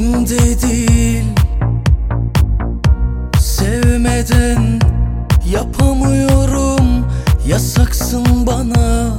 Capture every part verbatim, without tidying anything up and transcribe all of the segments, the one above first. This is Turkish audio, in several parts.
Önümde değil, sevmeden yapamıyorum, yasaksın bana.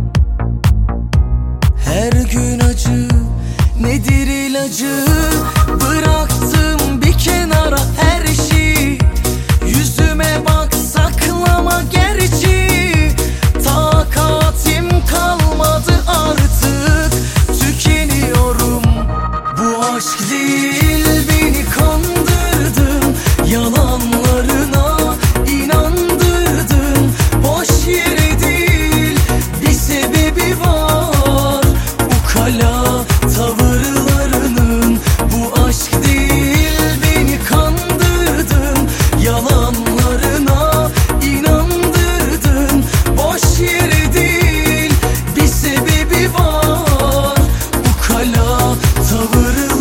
Her gün acı, nedir ilacı? Bıraktım bir kenara her şeyi, yüzüme bak saklama gerçi. Takatim kalmadı artık, tükeniyorum. Bu aşk değil, beni kandırdın, yalanlarına inandırdın. Boş yere değil, bir sebebi var ukala tavırlarının. Bu aşk değil, beni kandırdın, yalanlarına inandırdın. Boş yere değil, bir sebebi var ukala tavırlarının.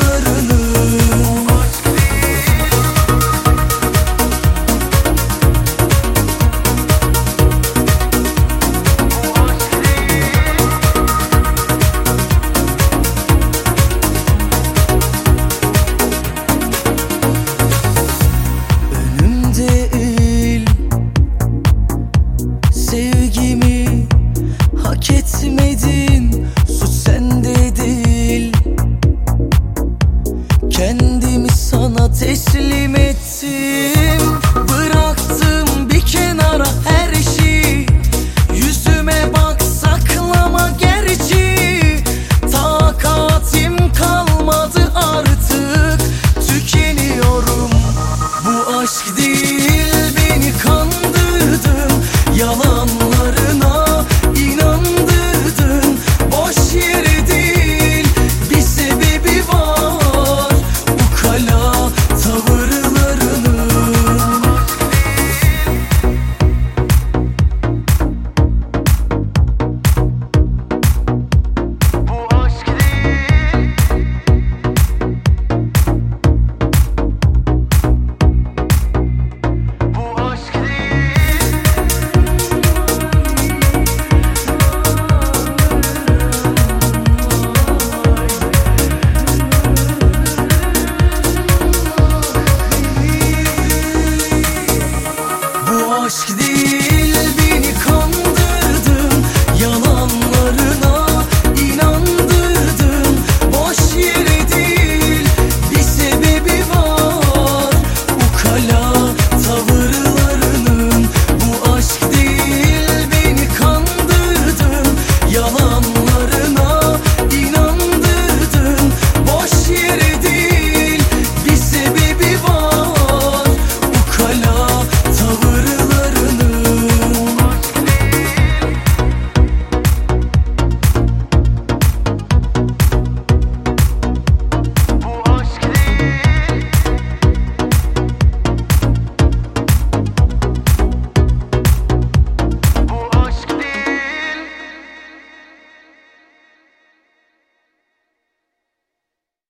Değil, sevgimi hak etmedin, suç sende değil. Kendimi sana teslim ettim, bıraktım bir kenara her şeyi, yüzüme bak saklama gerçi. Takatim kalmadı artık, tükeniyorum. Bu aşk değil, beni kandırdın, yalanlarına inandırdın. Boş yere değil, bir sebebi var ukala tavırlarının. Bu aşk değil. Aşk değil, beni